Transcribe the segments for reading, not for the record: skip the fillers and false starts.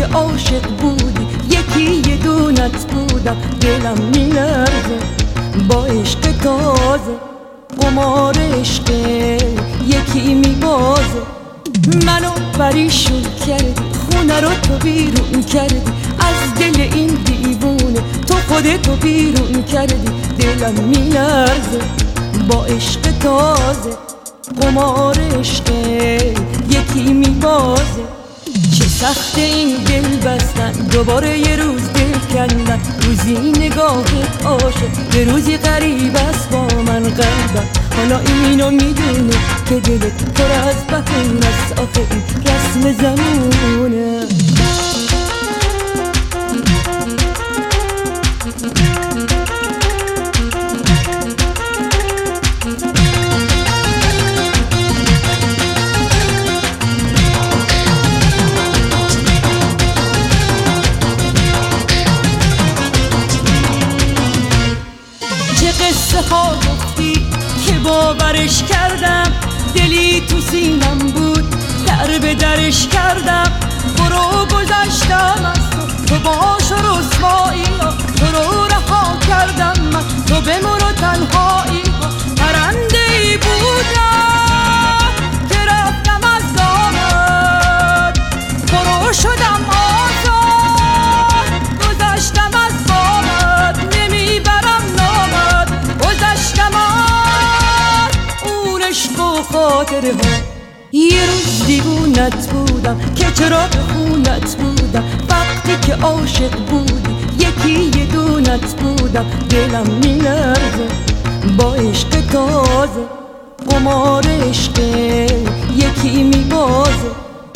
عاشق بودی یکی یه دونت بودم دلم میلرزه با عشق تازه قمار عشق یکی میبازه منو پریشون کردی خونه رو تو بیرون کردی از دل این دیوونه تو خودتو بیرون کردی دلم میلرزه با عشق تازه قمار عشق یکی میبازه چه سخت این دل بستن دوباره یه روز دل کندن روزی نگاهت عاشق یه روزی غریب است با من قلبم حالا اینو میدونه که دلت پر از بهونه است آخه این رسم زمونه قصه ها گفتی که باورش کردم دلی تو سینم بود در به درش کردم برو گذشتم از تو باش و رسوایی ها تو رو رها کردم من تو بمر و تنهایی ها پرنده ای بودم که رفتم از دامت برو شدم آزاد گذشتم از بامت نمیبرم گذشتم اون عشق و خاطره ها یه روز دیوونت بودم که چرا به خونت بودم وقتی که عاشق بودی یکی یه دونت بودم دلم میلرزه با عشق تازه قمار عشق یکی میبازه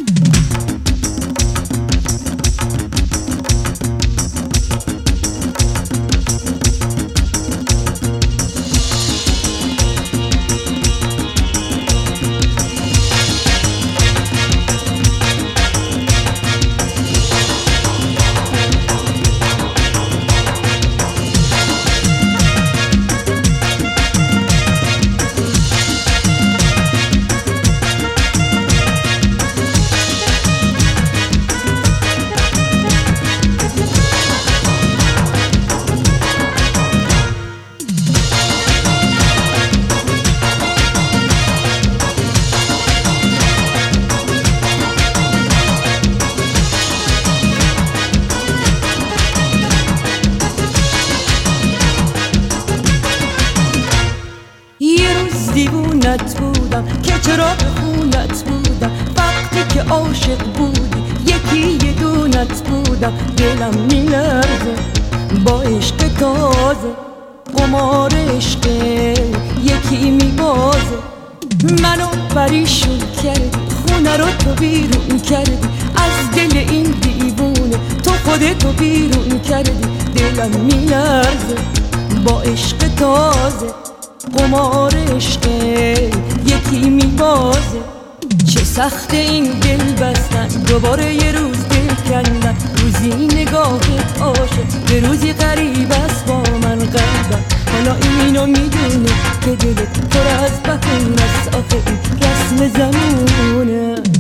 دیوونت بودم که چرا به خونت بودم وقتی که عاشق بودی یکی یه دونت بودم دلم میلرزه با عشق تازه قمار عشق یکی میبازه منو پریشون کردی خونه رو تو بیرون کردی از دل این دیوونه تو خودتو بیرون کردی دلم میلرزه با عشق تازه قمار عشق یکی میبازه چه سخت این دل بستن دوباره یه روز دل کندن روزی نگاهت عاشق یه روزی غریب است با من قلبم حالا اینو میدونه که دلت پر از بهونه است آخه این رسم زمونه